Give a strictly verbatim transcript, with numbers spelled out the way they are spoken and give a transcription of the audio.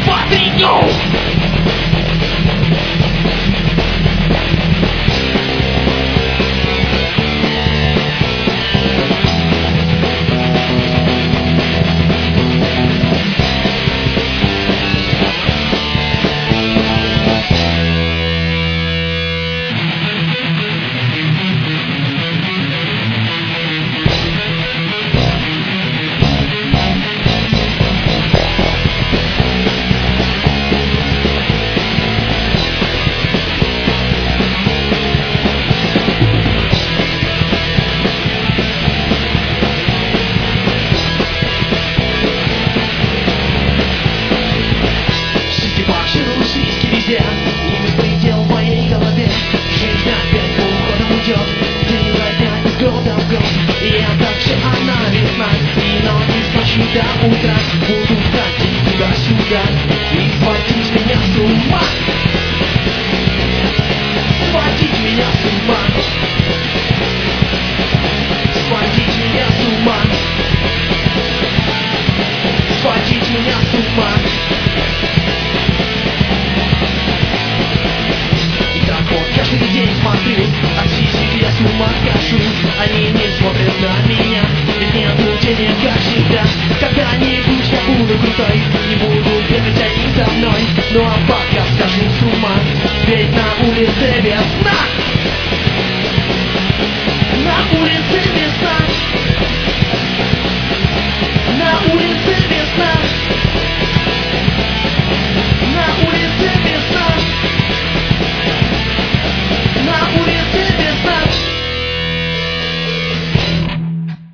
два, три, go! И беспредел в моей голове. Жизнь опять полуходом идет, день за дня, из года в год. И я так же анализна, и ноги с ночи до утра буду ходить туда-сюда и сводить меня с ума. Сводить меня с ума. Сводить меня с ума. Сводить меня с ума. Каждый день смотрю, от сисек я с ума хожу. Они не смотрят на меня, ведь нету денег, как всегда. Когда-нибудь я буду крутой, не буду бегать они за мной. Ну а пока схожу с ума, ведь на улице весна.